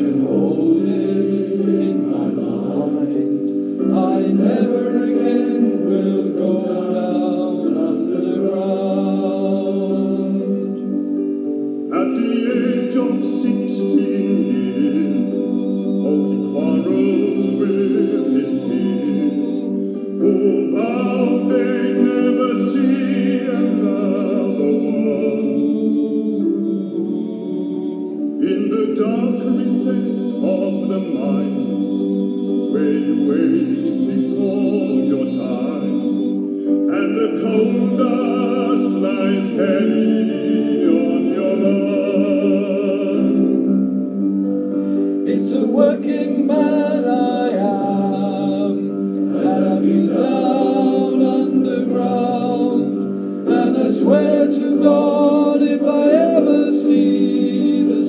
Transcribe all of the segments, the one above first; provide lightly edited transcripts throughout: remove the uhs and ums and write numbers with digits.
can hold it in my mind. I never again will go down underground. At the age of 16 years, oh, he quarrels with his peers, who vowed they'd never see another one. In the dark recess of the mines, where you wait before your time, and the coal dust lies heavy on your lungs. It's a working man I am, and I've been down underground, and I swear to God if I ever see the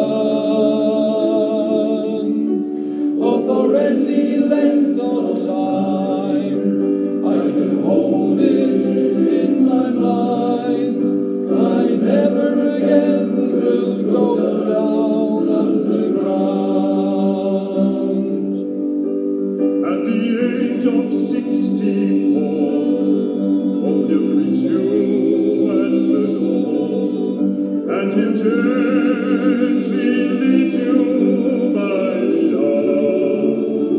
sun, or for any length of time, I can hold it in my mind. I never again will go down underground. At the age of 64, oh, he'll greet you at the door, and he'll gently lead you by the arm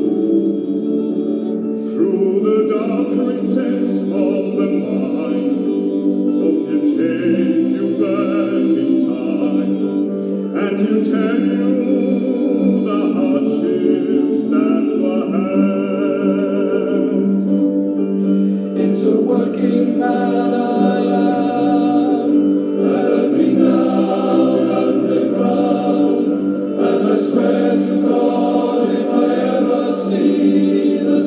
through the dark recess of the mines. Oh, he'll take you back in time, and he'll tell you the hardships that were had. It's a working man I am, and I've been down underground, and I swear to God if I ever see the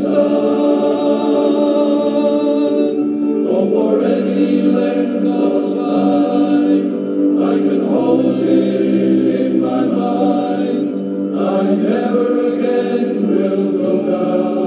sun, or for any length of time, I can hold it in my mind. I never again will go down